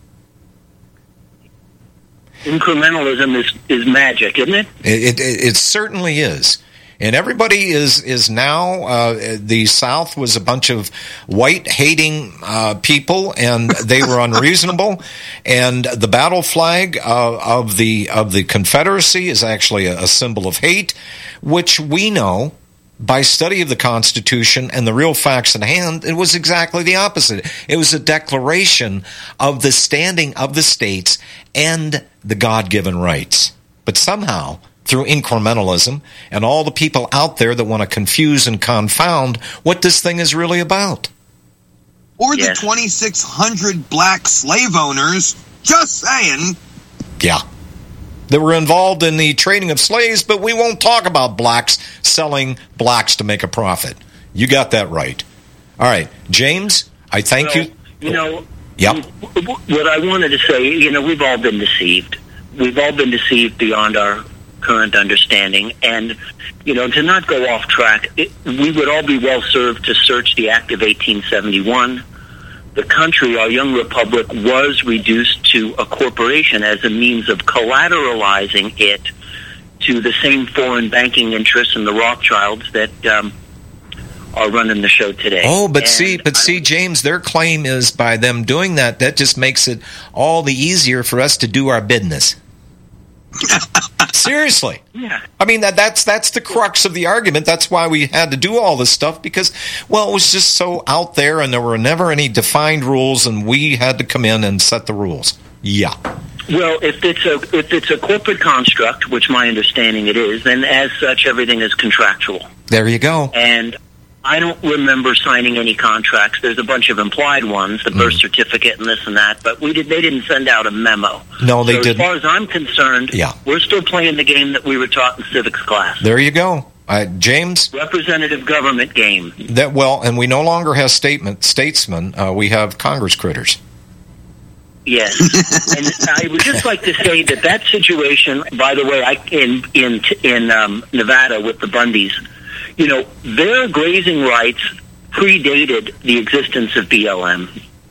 Incrementalism is magic, isn't it? It certainly is. And everybody is now, the South was a bunch of white-hating people, and they were unreasonable. And the battle flag of the Confederacy is actually a symbol of hate, which we know by study of the Constitution and the real facts in hand, it was exactly the opposite. It was a declaration of the standing of the states and the God-given rights. But somehow, through incrementalism and all the people out there that want to confuse and confound what this thing is really about. Or the 2,600 black slave owners, just saying. Yeah. That were involved in the trading of slaves, but we won't talk about blacks selling blacks to make a profit. You got that right. All right. James, I thank you. Yep. What I wanted to say, we've all been deceived. We've all been deceived beyond our current understanding. And, to not go off track, we would all be well served to search the Act of 1871. The country, our young republic, was reduced to a corporation as a means of collateralizing it to the same foreign banking interests and the Rothschilds that are running the show today. Oh, but see, James, their claim is by them doing that just makes it all the easier for us to do our business. Seriously. Yeah. I mean, that's the crux of the argument. That's why we had to do all this stuff, because, it was just so out there and there were never any defined rules, and we had to come in and set the rules. Yeah. Well, if it's a corporate construct, which my understanding it is, then as such everything is contractual. There you go. And I don't remember signing any contracts. There's a bunch of implied ones, the birth certificate and this and that, but they didn't send out a memo. No, they didn't. As far as I'm concerned, we're still playing the game that we were taught in civics class. There you go. James? Representative government game. And we no longer have statesmen. We have Congress critters. Yes. And I would just like to say that situation, by the way, in Nevada with the Bundys, their grazing rights predated the existence of BLM.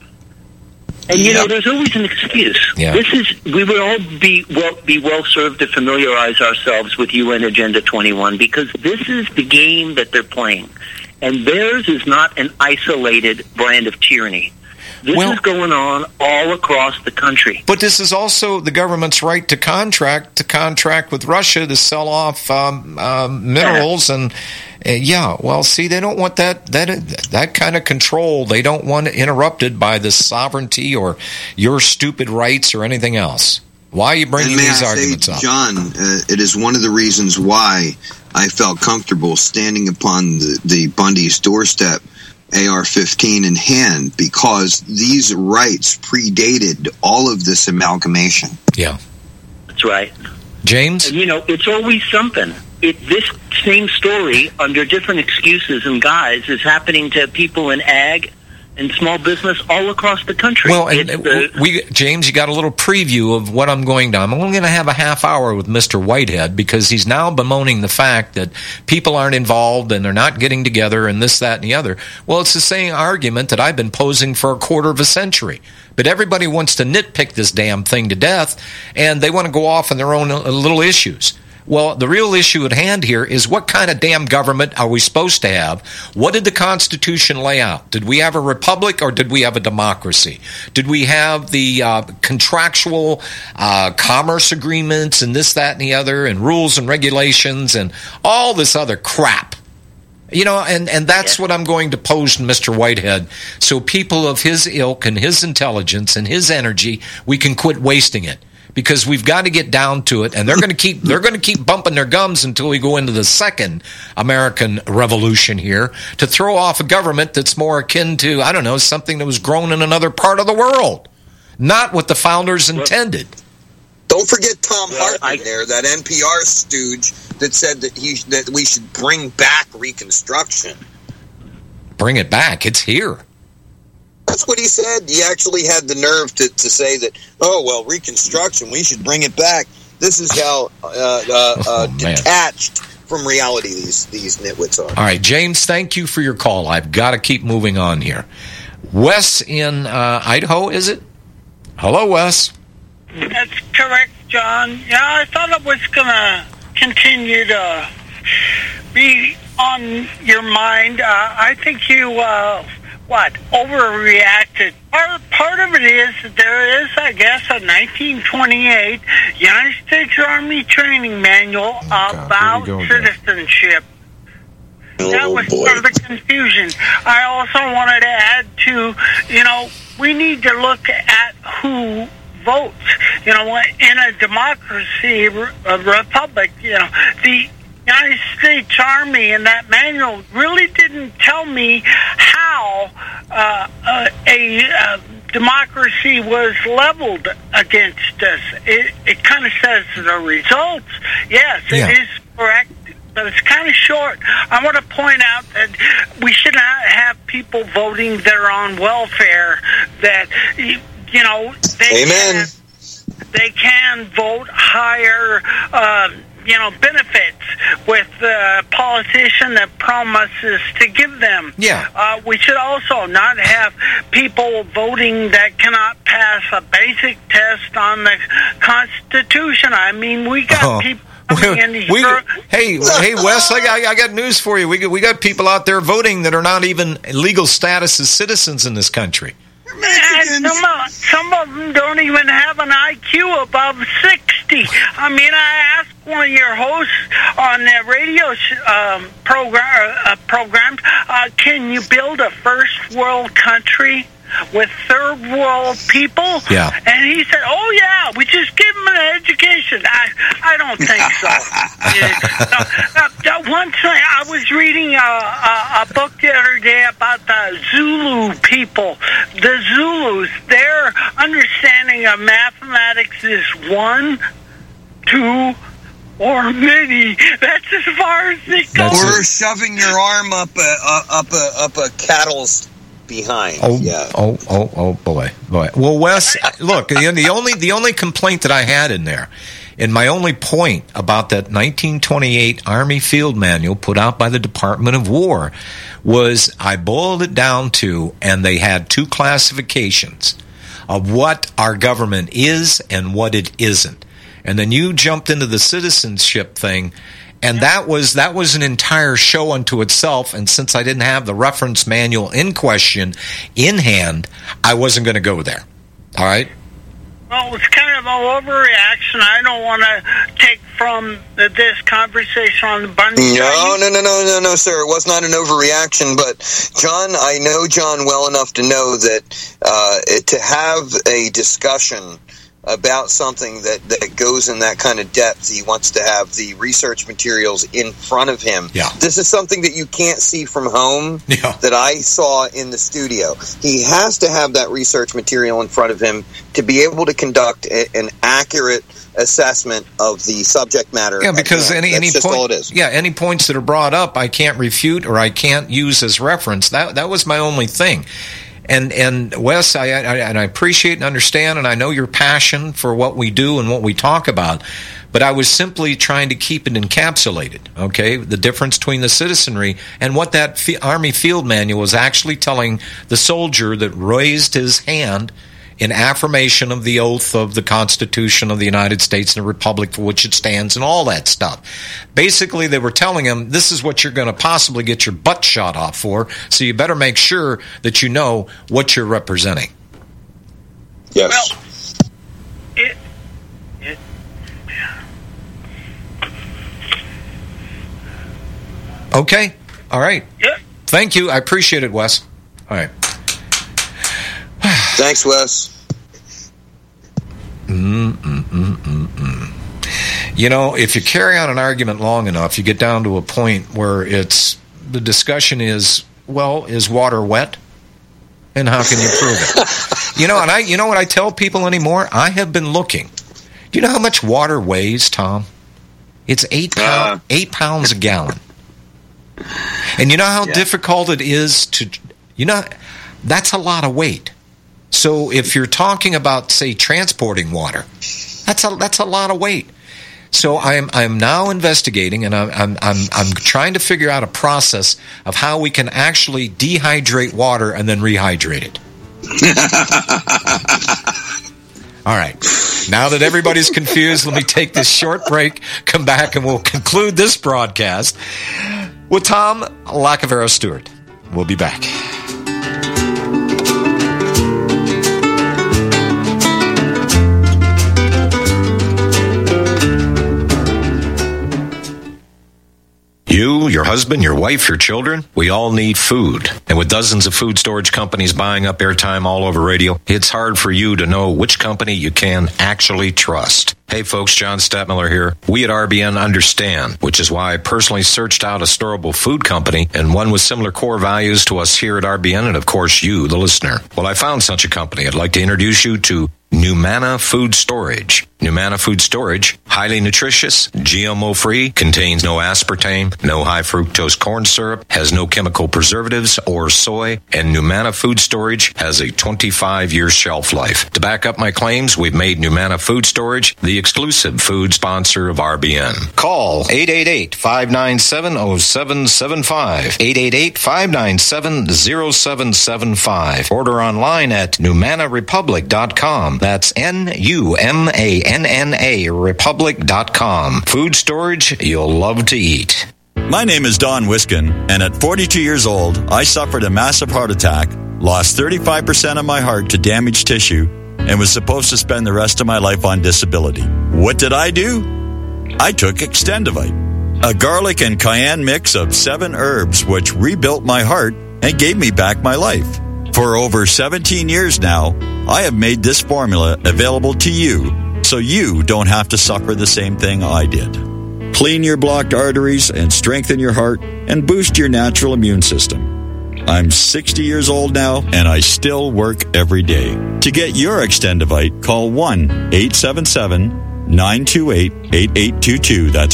And, there's always an excuse. Yeah. We would all be well served to familiarize ourselves with UN Agenda 21, because this is the game that they're playing. And theirs is not an isolated brand of tyranny. This is going on all across the country. But this is also the government's right to contract with Russia to sell off minerals and see, they don't want that kind of control. They don't want it interrupted by the sovereignty or your stupid rights or anything else. Why are you bringing these arguments up? John, it is one of the reasons why I felt comfortable standing upon the Bundy's doorstep, AR-15 in hand, because these rights predated all of this amalgamation. Yeah. That's right. James? And, it's always something. This same story, under different excuses and guise, is happening to people in ag and small business all across the country. Well, James, you got a little preview of what I'm going to. I'm only going to have a half hour with Mr. Whitehead, because he's now bemoaning the fact that people aren't involved and they're not getting together and this, that, and the other. Well, it's the same argument that I've been posing for a quarter of a century. But everybody wants to nitpick this damn thing to death, and they want to go off on their own little issues. Well, the real issue at hand here is, what kind of damn government are we supposed to have? What did the Constitution lay out? Did we have a republic or did we have a democracy? Did we have the contractual commerce agreements and this, that, and the other, and rules and regulations and all this other crap? You know, and that's what I'm going to pose to Mr. Whitehead. So people of his ilk and his intelligence and his energy, we can quit wasting it. Because we've got to get down to it, and they're going to keep bumping their gums until we go into the second American Revolution here to throw off a government that's more akin to, I don't know, something that was grown in another part of the world, not what the founders intended. Don't forget Tom Hartman there, that NPR stooge that said that we should bring back Reconstruction. Bring it back. It's here. That's what he said. He actually had the nerve to say that, oh, well, Reconstruction, we should bring it back. This is how detached from reality these nitwits are. All right, James, thank you for your call. I've got to keep moving on here. Wes in Idaho, is it? Hello, Wes. That's correct, John. Yeah, I thought it was going to continue to be on your mind. I think you... overreacted. Part of it is that there is, I guess, a 1928 United States Army training manual about citizenship. That was part of the confusion. I also wanted to add to, we need to look at who votes. In a democracy, a republic, the United States Army in that manual really didn't tell me how a democracy was leveled against us. It kind of says the results. Yes, it is correct, but it's kind of short. I want to point out that we should not have people voting their own welfare, that, they can vote higher benefits with the politician that promises to give them. We should also not have people voting that cannot pass a basic test on the Constitution. I mean, we got people coming into here. Hey, Wes, I got news for you. We got people out there voting that are not even legal status as citizens in this country. And some of them don't even have an IQ above 60. I mean, I asked one of your hosts on the radio program, can you build a first world country with third world people? And he said, oh yeah, we just give them an education. I don't think so. Once I was reading a book the other day about the Zulu people. The Zulus, their understanding of mathematics is 1, 2, or many. That's as far as it goes. Or shoving your arm up a cattle's behind. Oh boy. Well, Wes, look, the only complaint that I had in there, and my only point about that 1928 Army Field Manual put out by the Department of War was I boiled it down to, and they had two classifications of what our government is and what it isn't. And then you jumped into the citizenship thing, and that was an entire show unto itself. And since I didn't have the reference manual in question in hand, I wasn't going to go there. All right? Well, it's kind of an overreaction. I don't want to take from this conversation on the Bundy. No, sir. It was not an overreaction. But, John, I know John well enough to know that to have a discussion about something that goes in that kind of depth, he wants to have the research materials in front of him. This is something that you can't see from home that I saw in the studio. He has to have that research material in front of him to be able to conduct an accurate assessment of the subject matter. Yeah, because any all it is. Yeah, any points that are brought up, I can't refute or I can't use as reference. That was my only thing. And Wes, I appreciate and understand, and I know your passion for what we do and what we talk about, but I was simply trying to keep it encapsulated, okay? The difference between the citizenry and what that Army Field Manual was actually telling the soldier that raised his hand in affirmation of the oath of the Constitution of the United States and the Republic for which it stands and all that stuff. Basically, they were telling him, this is what you're going to possibly get your butt shot off for, so you better make sure that you know what you're representing. Yes. Well, Okay. All right. Yep. Thank you. I appreciate it, Wes. All right. Thanks, Wes. You know, if you carry on an argument long enough, you get down to a point where the discussion is, well, is water wet? And how can you prove it? You know what I tell people anymore? I have been looking. Do you know how much water weighs, Tom? It's 8 pounds a gallon. And you know how difficult it is to, that's a lot of weight. So if you're talking about, say, transporting water, that's a lot of weight. So I'm now investigating, and I'm trying to figure out a process of how we can actually dehydrate water and then rehydrate it. All right. Now that everybody's confused, let me take this short break, come back, and we'll conclude this broadcast with Tom Lacavera Stewart. We'll be back. You, your husband, your wife, your children, we all need food. And with dozens of food storage companies buying up airtime all over radio, it's hard for you to know which company you can actually trust. Hey folks, John Stadtmiller here. We at RBN understand, which is why I personally searched out a storable food company and one with similar core values to us here at RBN and of course you, the listener. Well, I found such a company. I'd like to introduce you to Numana Food Storage. Numana Food Storage, highly nutritious, GMO-free, contains no aspartame, no high-fructose corn syrup, has no chemical preservatives or soy, and Numana Food Storage has a 25-year shelf life. To back up my claims, we've made Numana Food Storage the exclusive food sponsor of RBN. Call 888-597-0775, 888-597-0775. Order online at NumanaRepublic.com. That's NUMANNA Republic.com. Food storage you'll love to eat. My name is Don Wiskin, and at 42 years old, I suffered a massive heart attack, lost 35% of my heart to damaged tissue, and was supposed to spend the rest of my life on disability. What did I do? I took Extendivite, a garlic and cayenne mix of 7 herbs which rebuilt my heart and gave me back my life. For over 17 years now, I have made this formula available to you so you don't have to suffer the same thing I did. Clean your blocked arteries and strengthen your heart and boost your natural immune system. I'm 60 years old now and I still work every day. To get your Extendivite, call 1-877-928-8822. That's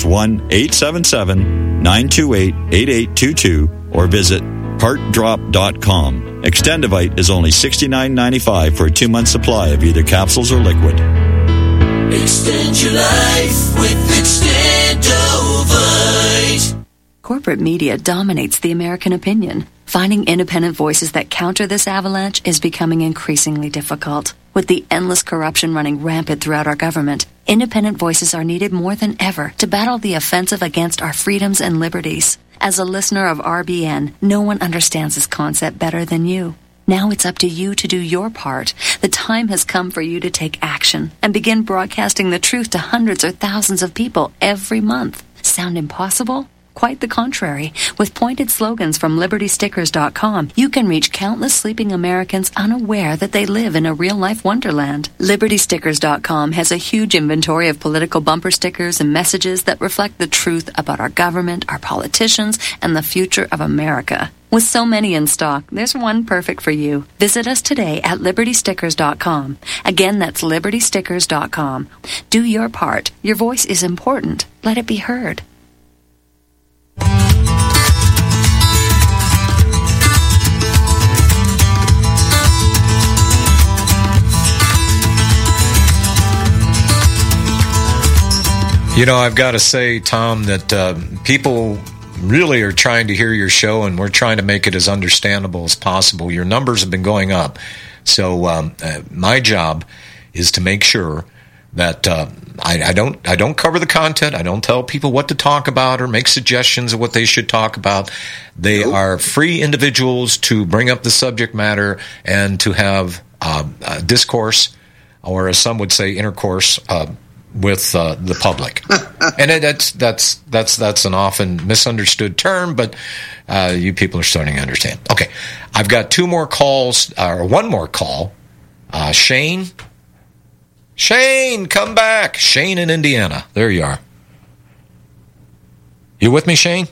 1-877-928-8822 or visit heartdrop.com. Extendivite is only $69.95 for a 2-month supply of either capsules or liquid. Extend your life with Extendovite. Corporate media dominates the American opinion. Finding independent voices that counter this avalanche is becoming increasingly difficult. With the endless corruption running rampant throughout our government, independent voices are needed more than ever to battle the offensive against our freedoms and liberties. As a listener of RBN, no one understands this concept better than you. Now it's up to you to do your part. The time has come for you to take action and begin broadcasting the truth to hundreds or thousands of people every month. Sound impossible? Quite the contrary. With pointed slogans from LibertyStickers.com, you can reach countless sleeping Americans unaware that they live in a real-life wonderland. LibertyStickers.com has a huge inventory of political bumper stickers and messages that reflect the truth about our government, our politicians, and the future of America. With so many in stock, there's one perfect for you. Visit us today at LibertyStickers.com. Again, that's LibertyStickers.com. Do your part. Your voice is important. Let it be heard. You know, I've got to say, Tom, that people really are trying to hear your show, and we're trying to make it as understandable as possible. Your numbers have been going up. So my job is to make sure that I don't cover the content. I don't tell people what to talk about or make suggestions of what they should talk about. They are free individuals to bring up the subject matter and to have discourse, or as some would say, intercourse, with the public. And that's an often misunderstood term, but you people are starting to understand. Okay, I've got two more calls, or one more call. Shane, come back. Shane in Indiana. There you are. You with me, Shane?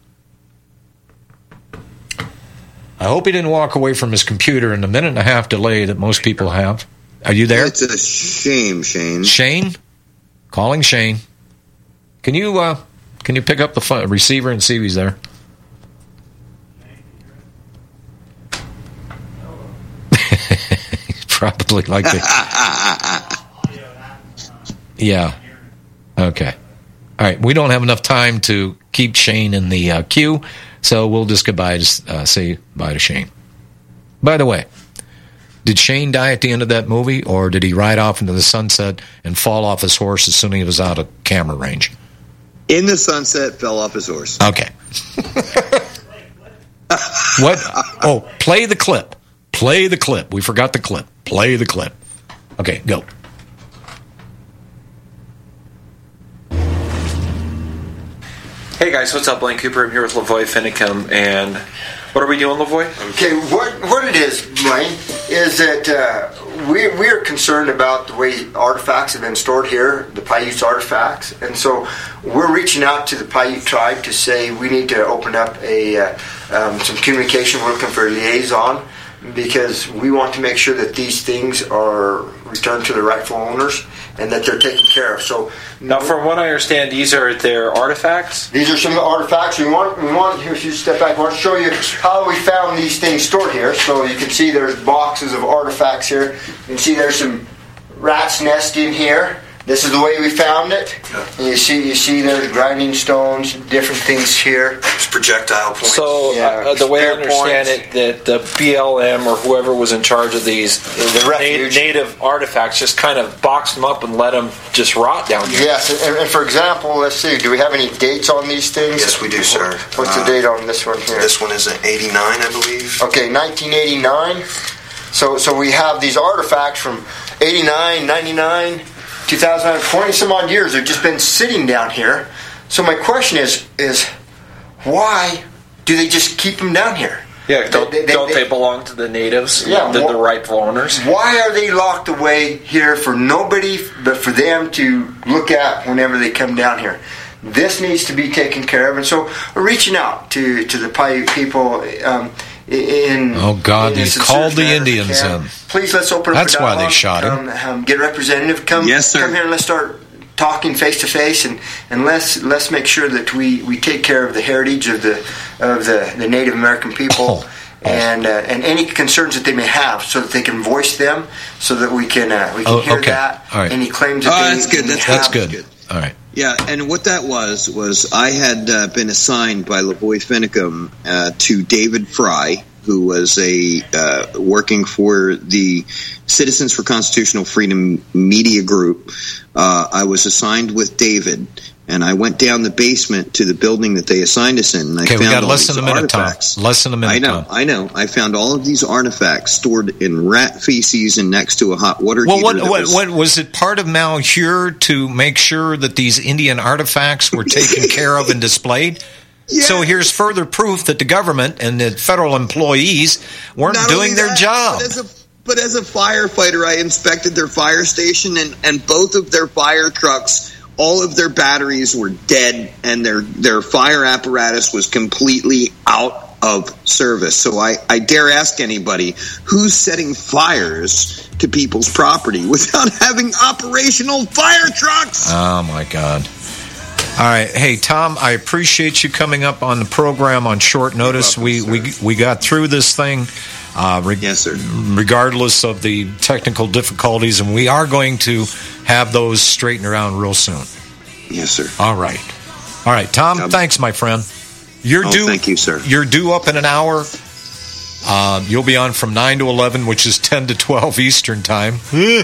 I hope he didn't walk away from his computer in the minute and a half delay that most people have. Are you there? It's a shame, Shane. Shane? Calling Shane. Can you pick up the receiver and see if he's there? He's probably like the... Yeah. Okay. All right. We don't have enough time to keep Shane in the queue, so we'll just say bye to Shane. By the way, did Shane die at the end of that movie, or did he ride off into the sunset and fall off his horse as soon as he was out of camera range? In the sunset, fell off his horse. Okay. What? Oh, play the clip. Play the clip. We forgot the clip. Play the clip. Okay, go. Hey guys, what's up? Blaine Cooper. I'm here with Lavoy Finicum, and what are we doing, Lavoy? Okay, what it is, Blaine, is that we are concerned about the way artifacts have been stored here, the Paiute artifacts, and so we're reaching out to the Paiute tribe to say we need to open up some communication. We're looking for a liaison because we want to make sure that these things are returned to the rightful owners and that they're taken care of. So now, from what I understand, these are their artifacts? These are some of the artifacts. We want here, if you step back, I want to show you how we found these things stored here. So you can see there's boxes of artifacts here. You can see there's some rat's nest in here. This is the way we found it. And you see there's grinding stones, different things here. There's projectile points. So the way I understand it, that the BLM or whoever was in charge of these native artifacts just kind of boxed them up and let them just rot down here. Yes, and for example, let's see, do we have any dates on these things? Yes, we do, sir. What's the date on this one here? This one is 89, I believe. Okay, 1989. So we have these artifacts from 89, 99... 2020 some odd years. They've just been sitting down here. So my question is why do they just keep them down here? Yeah, don't they belong to the natives? Yeah, the rightful owners. Why are they locked away here for nobody but for them to look at whenever they come down here? This needs to be taken care of, and so we're reaching out to the Paiute people. Oh God! He called the Indians in. Please, let's open up. That's why they shot him. Get a representative. Come here and let's start talking face to face, and let's make sure that we take care of the heritage of the Native American people. And any concerns that they may have, so that they can voice them, so that we can hear that. All right. Any claims that they have. That's good. All right. Yeah, and what that was I had been assigned by Lavoy Finicum to David Fry, who was working for the Citizens for Constitutional Freedom Media Group. I was assigned with David, and I went down the basement to the building that they assigned us in. And I found we got all less these than a minute, artifacts. Tom. Less than a minute, Tom. I know. I found all of these artifacts stored in rat feces and next to a hot water heater. What was it part of Malheur to make sure that these Indian artifacts were taken care of and displayed? Yes. So here's further proof that the government and the federal employees weren't doing their job. But as a firefighter, I inspected their fire station, and both of their fire trucks, all of their batteries were dead, and their fire apparatus was completely out of service. So I dare ask anybody, who's setting fires to people's property without having operational fire trucks? Oh, my God. All right. Hey, Tom, I appreciate you coming up on the program on short notice. We got through this thing. Yes, sir. Regardless of the technical difficulties, and we are going to have those straightened around real soon. Yes, sir. All right, Tom. Thanks, my friend. Thank you, sir. You're due up in an hour. You'll be on from 9 to 11, which is 10 to 12 Eastern time.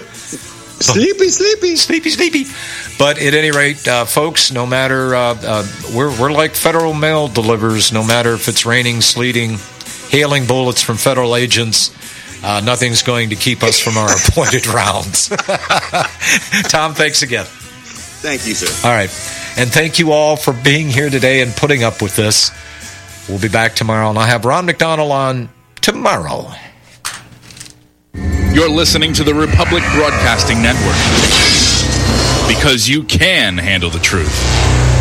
Sleepy. But at any rate, folks, no matter we're like federal mail delivers. No matter if it's raining, sleeting, hailing bullets from federal agents, nothing's going to keep us from our appointed rounds. Tom, thanks again. Thank you, sir. All right. And thank you all for being here today and putting up with this. We'll be back tomorrow, and I'll have Ron McDonald on tomorrow. You're listening to the Republic Broadcasting Network, because you can handle the truth.